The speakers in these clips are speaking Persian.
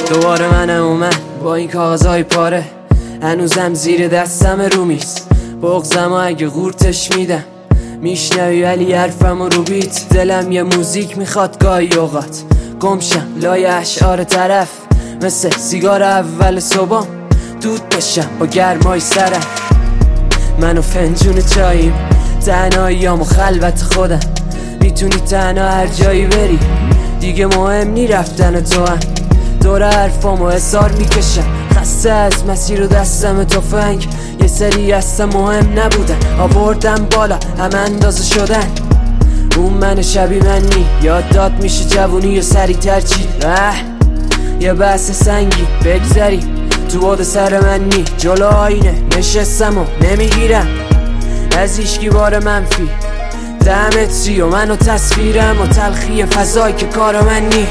دوباره منم اومد با این کاغذهای پاره، هنوزم زیر دستم رومیز. بغضم و اگه قورتش میدم میشنوی ولی حرفم رو بیت. دلم یه موزیک میخواد گاهی اوقات گمشم لای اشعار طرف، مثل سیگار اول صبحم دود بشم با گرمای سرم. من و فنجون چاییم، تنهاییام و خلوت خودم. میتونی تنها هر جایی بری، دیگه مهم نی رفتن تو هم. دور حرفامو حسار میکشم، خسته از مسیر و دستم تفنگ. یه سری هستم مهم نبودن، آوردم بالا همه اندازه شدن. اون من شبی من نی، یاد داد میشه جوونی و سری ترچی. یه بحث سنگی بگذری تو باد سر من نی. جلو آینه نشستم و نمیگیرم از ایشکی بار منفی. 10 متری و من و تصویرم و تلخی فضایی که کار من نی.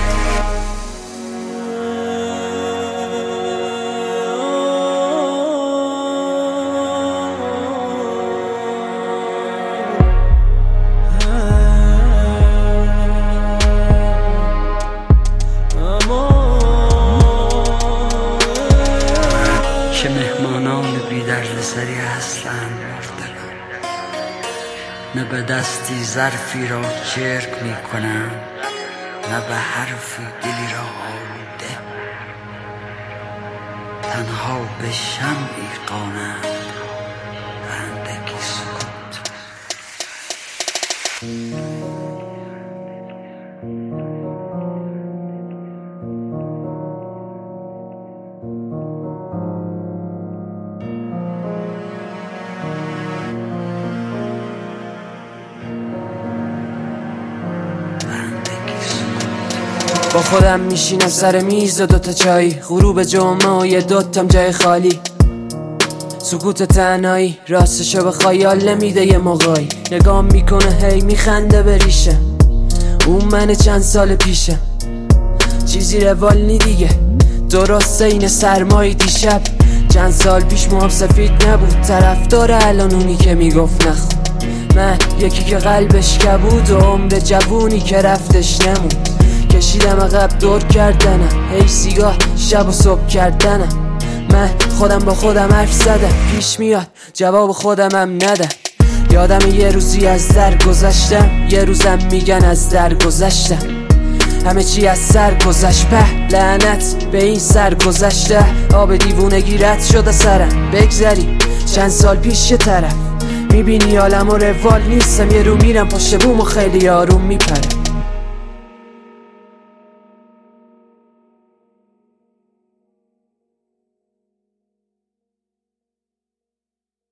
که مهمانان بی درد سری هستند مردلان، نه به دستی ظرفی را چرک می کنم، نه به حرفی دلی را آلوده. تنها به شمعی قانند اندکی سکوت. با خودم میشینم سر میز و دوتا چایی، غروب جمعه و یه دوتام جای خالی. سکوت تنهایی راستشو به خیال نمیده. یه موقعی نگام میکنه هی میخنده به ریشم. اون من چند سال پیشم، چیزی روال نی دیگه. درسته این سرمای دیشب چند سال پیش موام سفید نبود. طرفدار الان اونی که میگفت نخون. من یکی که قلبش کبود و عمر جوونی که رفتش نمون. کشیدم عقب دور کردنم، هی سیگار شب و صبح کردنم. من خودم با خودم حرف زدم، پیش میاد جواب خودمم ندم. یادم یه روزی از در گذشتم، یه روزم میگن از در گذشتم. همه چی از سر گذشت، به لعنت به این سر گذشته. آب دیوونگی رد شده سرم، بگذری چند سال پیش یه طرف. میبینی عالم و روال نیستم، یه رو میرم پشت بوم و خیلی آروم میپرم.